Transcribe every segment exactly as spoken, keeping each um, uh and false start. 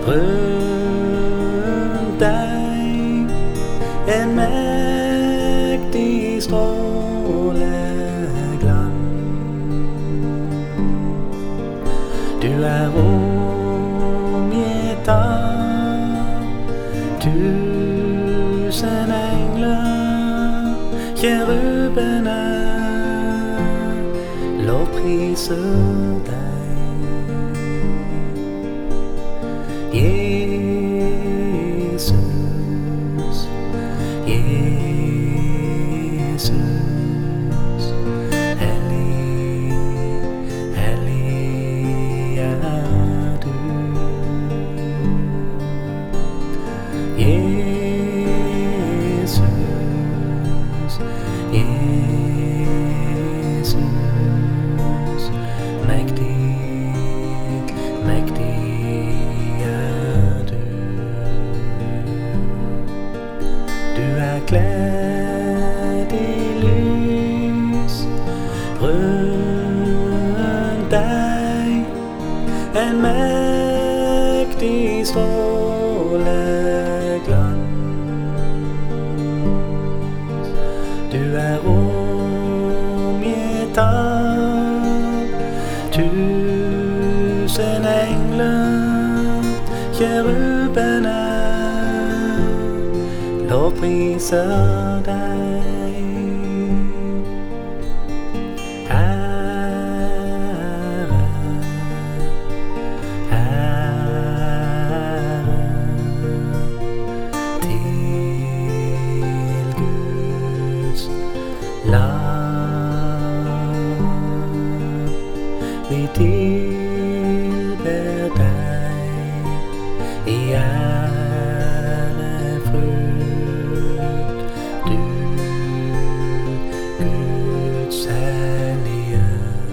rundt deg en mektig stråleglans. Du er omgitt av tusen engler, kjerubene lovpriser deg. Jesus, Jesus, hellig, hellig er du. Jesus, Jesus, mektig, mektig er du. Du er kledd i lys, rundt deg en mektig stråleglans. Du er omgitt av tusen engler, kjerubene lovpriser deg. Ære, ære til Guds lam. Vi tilber deg i ærefrykt, du Guds hellige.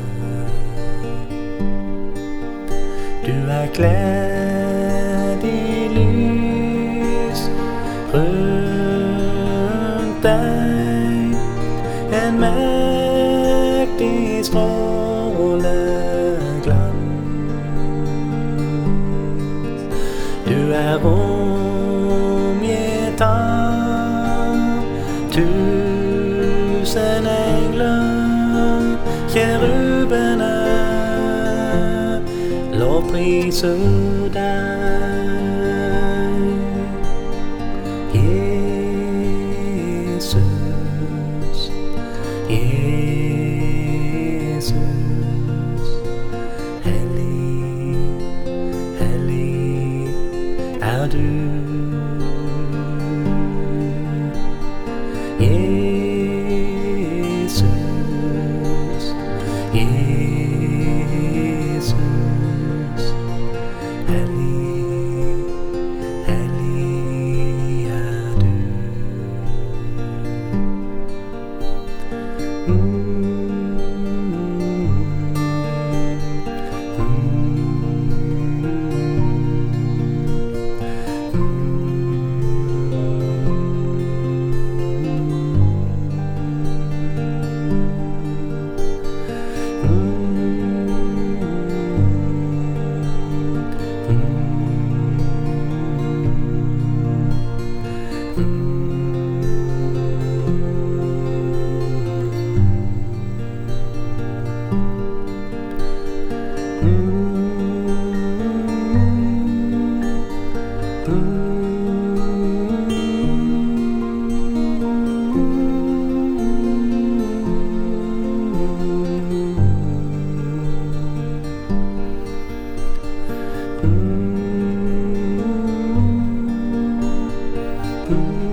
Du er kledd i lys, rundt deg en mektig stråleglans. Du er omgitt av tusen engler, kjerubene lovpriser deg. Jesus, Jesus, hellig, hellig er du. Jesus, Jesus, hellig, hellig er du. Mm. Mm.